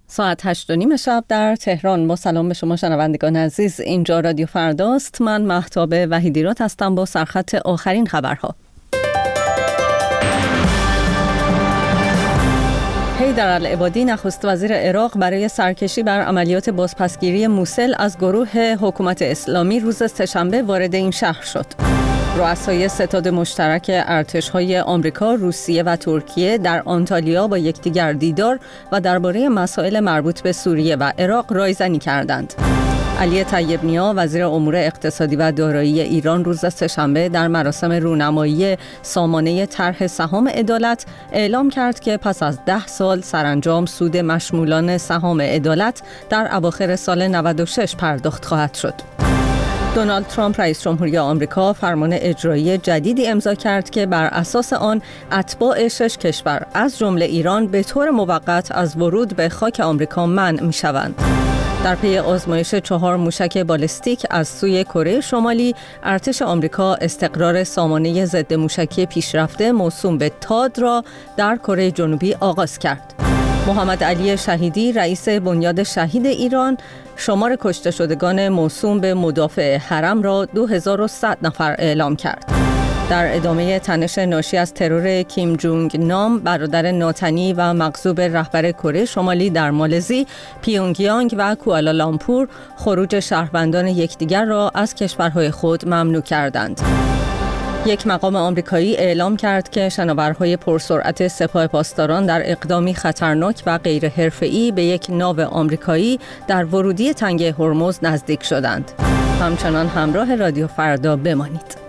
ساعت 8:30 شب در تهران. با سلام به شما شنوندگان عزیز، اینجا رادیو فرداست. من مهتاب وحیدیراد هستم با سرخط آخرین خبرها. حیدر العبادی نخست وزیر عراق برای سرکشی بر عملیات بازپسگیری موصل از گروه حکومت اسلامی روز سه‌شنبه وارد این شهر شد. رؤسای ستاد مشترک ارتش‌های آمریکا، روسیه و ترکیه در آنتالیا با یکدیگر دیدار و درباره مسائل مربوط به سوریه و عراق رایزنی کردند. علی طیب نیا وزیر امور اقتصادی و دارایی ایران روز سه‌شنبه در مراسم رونمایی سامانه طرح سهام عدالت اعلام کرد که پس از 10 سال سرانجام سود مشمولان سهام عدالت در اواخر سال 96 پرداخت خواهد شد. دونالد ترامپ رئیس جمهوری آمریکا فرمان اجرایی جدیدی امضا کرد که بر اساس آن اتباع 6 کشور از جمله ایران به طور موقت از ورود به خاک آمریکا منع می‌شوند. در پی آزمایش 4 موشک بالستیک از سوی کره شمالی، ارتش آمریکا استقرار سامانه ضد موشکی پیشرفته موسوم به تاد را در کره جنوبی آغاز کرد. محمد علی شهیدی رئیس بنیاد شهید ایران شمار کشته شدگان موسوم به مدافع حرم را 2100 نفر اعلام کرد. در ادامه تنش ناشی از ترور کیم جونگ نام، برادر ناتنی و مغصوب رهبر کره شمالی در مالزی، پیونگیانگ و کوالالامپور خروج شهروندان یکدیگر را از کشورهای خود ممنوع کردند. یک مقام آمریکایی اعلام کرد که شناورهای پرسرعت سپاه پاسداران در اقدامی خطرناک و غیر حرفه‌ای به یک ناو آمریکایی در ورودی تنگه هرمز نزدیک شدند. همچنان همراه رادیو فردا بمانید.